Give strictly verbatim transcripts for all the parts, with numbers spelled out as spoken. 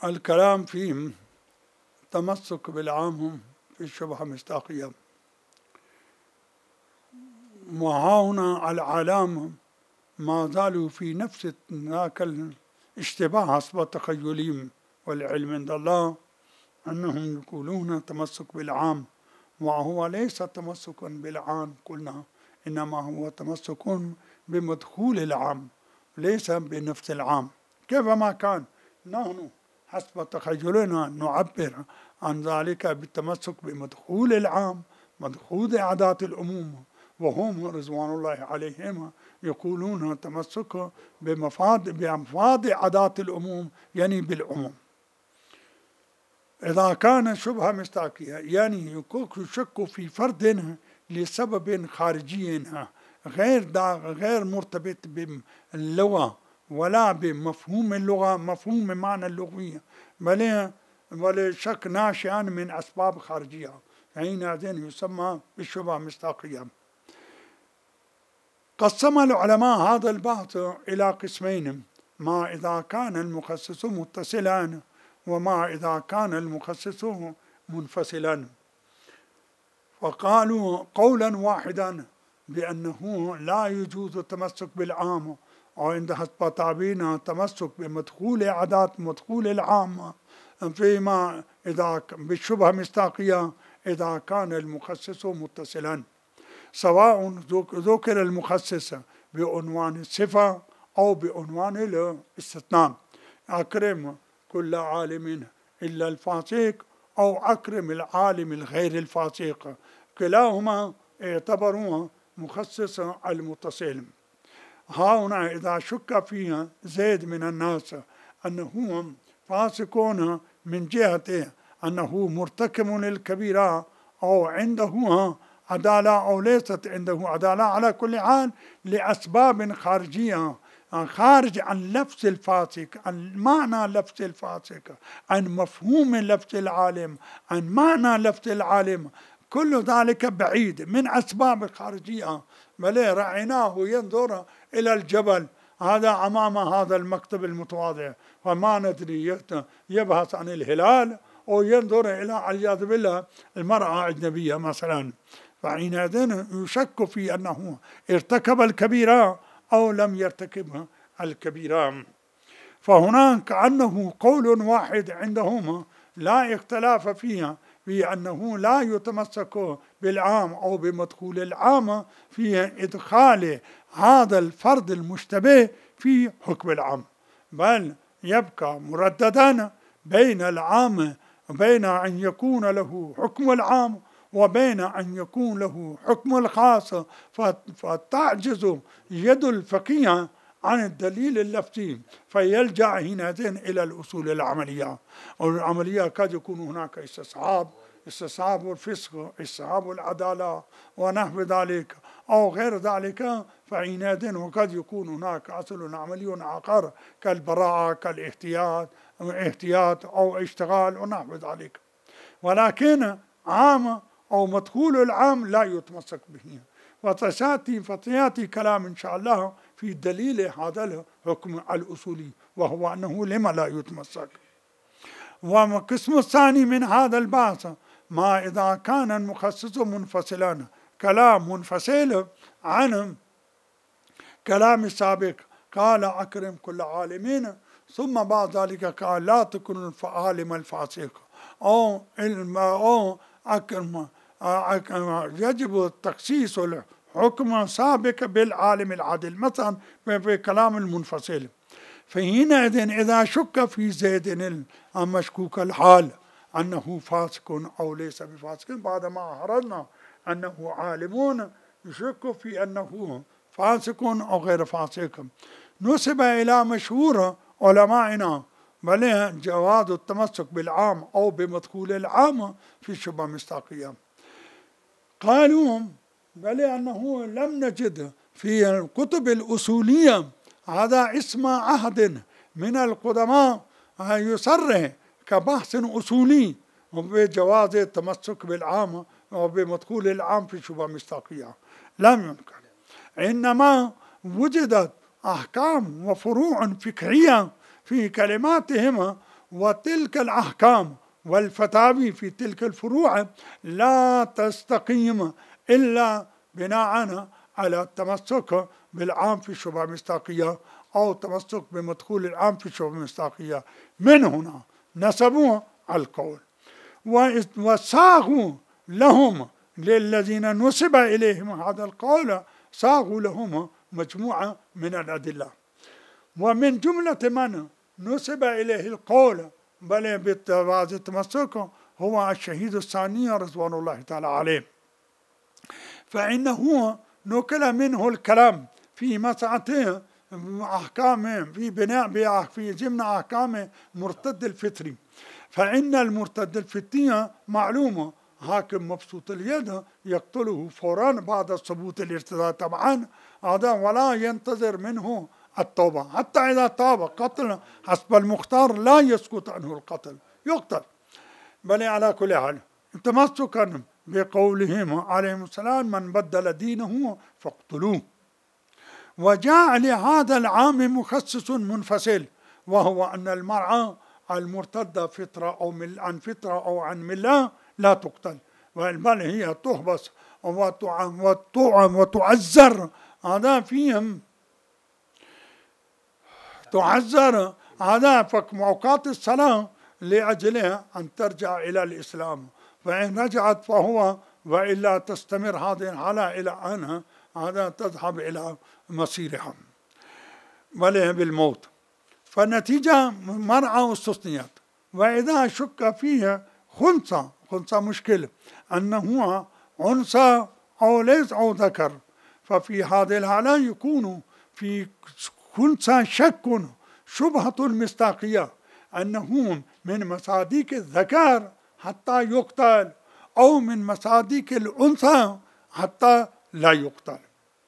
الكلام في تمسك بالعام في الشبهة مصداقية. وهنا العالم ما زالوا في نفس ذاك الاشتباه حسب تخيلهم، والعلم عند الله أنهم يقولون تمسك بالعام، وهو ليس تمسكا بالعام قلنا، إنما هو تمسك بمدخول العام ليس بنفس العام. كيفما كان نحن حسب تخيلنا نعبر عن ذلك بالتمسك بمدخول العام، مدخول أعداد الأموم، وهم رضوان الله عليهم يقولون تمسك بمفاد بمفاد أعداد الأموم، يعني بالعموم. إذا كان شبهة مصداقية يعني يشك في فرد لسبب خارجي غير غير مرتبط باللغة ولا بمفهوم اللغة، مفهوم المعنى اللغوي، بل بل شك ناشئا من أسباب خارجية، حينئذ يسمى بالشبهة المصداقية. قسم العلماء هذا البحث إلى قسمين: ما إذا كان المخصص متصلا، وما إذا كان المخصص منفصلا. فقالوا قولا واحدا بأنه لا يجوز التمسك بالعام، وعند حسب تعبيرنا تمسك بمدخول أعداد مدخول العام، فيما إذا بالشبهة مصداقية إذا كان المخصص متصلا، سواء ذكر المخصص بعنوان الصفة أو بعنوان الاستثناء. أكرم كل عالم إلا الفاسق، أو أكرم العالم الغير الفاسق، كلاهما اعتبروه مخصص المتصل. هنا إذا شك فيها زيد من الناس أنه فاسقون من جهة أنه مرتكب للكبيرة أو عنده عدالة أو ليست عنده عدالة، على كل حال لأسباب خارجية خارج عن لفظ الفاسق، عن معنى لفظ الفاسق، عن مفهوم لفظ العالم، عن معنى لفظ العالم، كل ذلك بعيد من أسباب خارجية. بل رأيناه ينظر إلى الجبل هذا أمام هذا المكتب المتواضع، وما ندري يبحث عن الهلال أو ينظر إلى عياذ بالله المرأة أجنبية مثلا، فحينئذ يشك في أنه ارتكب الكبيرة أو لم يرتكب الكبيرة. فهناك كأنه قول واحد عندهم لا اختلاف فيها، في أنه لا يتمسك بالعام أو بمدخول العام في إدخال هذا الفرد المشتبه في حكم العام، بل يبقى مرددا بين العام، بين أن يكون له حكم العام وبين أن يكون له حكم الخاص، فتعجز يد الفقيه عن الدليل اللفظي، فيلجأ حينئذ إلى الأصول العملية. والعملية قد يكون هناك استصحاب، استصحاب الفسق، استصحاب العدالة ونحو ذلك أو غير ذلك، فحينئذ وقد يكون هناك أصل عملي آخر كالبراءة كالاحتياط احتياط أو اشتغال ونحو ذلك. ولكن عام أو مدخول العام لا يتمسك به، وتساتي فتياتي كلام إن شاء الله في دليل هذا الحكم الأصولي، وهو أنه لما لا يتمسك. والقسم الثاني من هذا البحث: ما إذا كان المخصص منفصلا، كلام منفصل عن كلام السابق، قال أكرم كل عالمين، ثم بعد ذلك قال لا تكن العالم الفاسق، أو أو أكرم يجب تخصيص الحكم سابق بالعالم العادل مثلا في كلام المنفصل. فحينئذ إذا شك في زيد المشكوك الحال أنه فاسق أو ليس بفاسق، بعدما عرضنا أنه عالمون يشك في أنه فاسق أو غير فاسق، نسب إلى مشهور علمائنا بل جواز التمسك بالعام أو بمدخول العام في الشبهة المصداقية. قالوا بل أنه لم نجد في الكتب الأصولية هذا اسم عهد من القدماء يصرح كبحث أصولي بجواز التمسك بالعام وبمدخول العام في الشبهة المصداقية، لم ينكر. إنما وجدت أحكام وفروع فقهية في كلماتهم وتلك الأحكام والفتاوي في تلك الفروع لا تستقيم إلا بناء على التمسك بالعام في الشبهة المصداقية أو التمسك بمدخول العام في الشبهة المصداقية. من هنا نسبوا القول وصاغوا لهم للذين نسب إليهم هذا القول، صاغوا لهم مجموعة من الأدلة. ومن جملة من نسب إليه القول بل باتباع التمسك هو الشهيد الثاني رضوان الله تعالى عليه، فإنه نقل منه الكلام في مسعته أحكام في بناء في ضمن أحكام مرتد الفطري. فإن المرتد الفطري معلومة حاكم مبسوط اليد يقتله فورا بعد ثبوت الارتداد طبعا هذا، ولا ينتظر منه التوبة حتى إذا تاب قتل حسب المختار لا يسقط عنه القتل، يقتل. بل على كل حال تمسكا بقولهم عليهم السلام من بدل دينه فاقتلوه. وجاء لهذا العام مخصص منفصل، وهو أن المرأة المرتدة فطرة أو مل عن فطرة أو عن ملة لا تقتل، بل هي تحبس وتعذر. هذا فيهم تعذر هذا في أوقات الصلاة لأجلها أن ترجع إلى الإسلام، فإن رجعت فهو، وإلا تستمر هذه الحالة إلى أنها هذا تذهب إلى مصيرها وله بالموت. فالنتيجة مرأة استثنيت. وإذا شك فيها خنثى، خنثى مشكلة أنه أنثى أو ليس أو ذكر، ففي هذه الحالة يكون في خنثى شك شبهة المصداقية أنه من مصادق الذكر حتى يقتل أو من مصادق الأنثى حتى لا يقتل.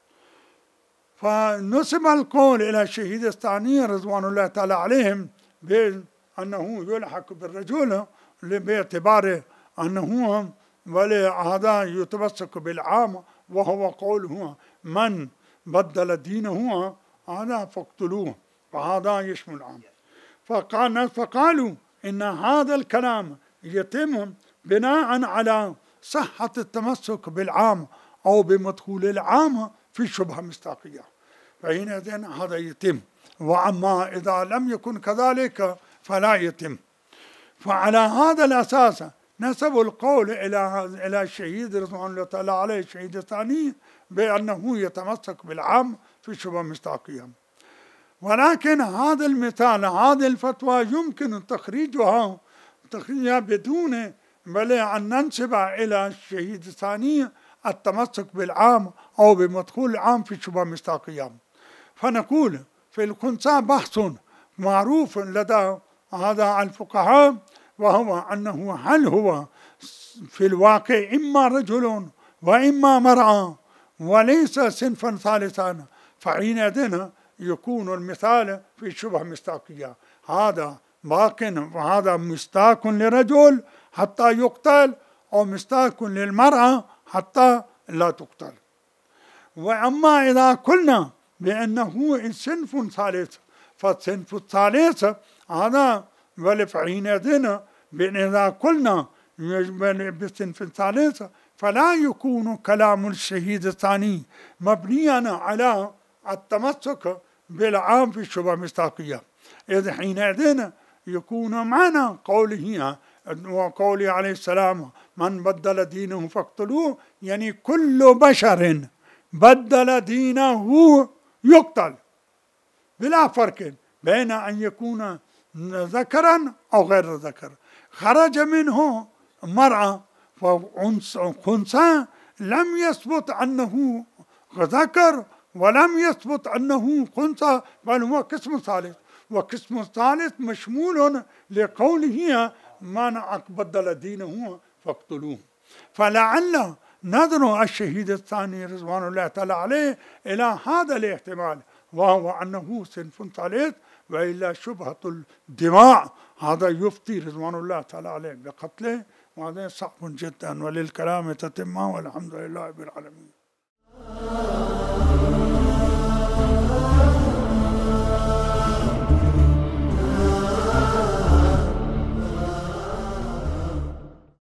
فنسب القول إلى الشهيد الثاني رضوان الله تعالى عليهم بأنه يلحق بالرجل باعتبار أنه ولهذا يتمسك بالعام، وهو قوله من بدل دينه هذا فاقتلوه، فهذا يشمل العام. فقال فقالوا إن هذا الكلام يتم بناء على صحة التمسك بالعام أو بمدخول العام في الشبهة المصداقية، فحينئذ هذا يتم. وأما إذا لم يكن كذلك فلا يتم. فعلى هذا الأساس نسبوا القول إلى إلى الشهيد رضوان الله تعالى عليه الشهيد الثاني بأنه يتمسك بالعام في الشبهة المصداقية. ولكن هذا المثال هذه الفتوى يمكن تخريجها تخريجها بدون بل أن ننسب إلى الشهيد الثاني التمسك بالعام أو بمدخول العام في الشبهة المصداقية. فنقول في الخنثى بحث معروف لدى هذا الفقهاء، وهو أنه هل هو في الواقع إما رجل وإما مرأة وليس صنفا ثالثا، فحينئذ يكون المثال في الشبهة المصداقية هذا باق، وهذا مصداق لرجل حتى يقتل أو مصداق للمرأة حتى لا تقتل. وأما إذا قلنا بأنه صنف ثالث فالصنف الثالث هذا ولفحينئذ إذا قلنا بالصنف الثالث فلا يكون كلام الشهيد الثاني مبنيا على التمسك بالعام في الشبهة المصداقية، إذ حينئذ يكون معنى قوله وقوله عليه السلام من بدل دينه فاقتلوه، يعني كل بشر بدل دينه يقتل بلا فرق بين أن يكون ذكرا أو غير ذكر. خرج منه مرأة فخنثى لم يثبت أنه ذكر ولم يثبت أنه خنثى، بل هو قسم ثالث، وقسم ثالث مشمول لقوله من بدل دينه فاقتلوه. فلعل نظر الشهيد الثاني رضوان الله تعالى عليه إلى هذا الاحتمال، وهو أنه صنف ثالث، وإلا شبهة الدماء هذا يفتي رضوان الله تعالى عليه بقتله، وهذا صعب جدا. وللكلام تتمة، والحمد لله رب العالمين.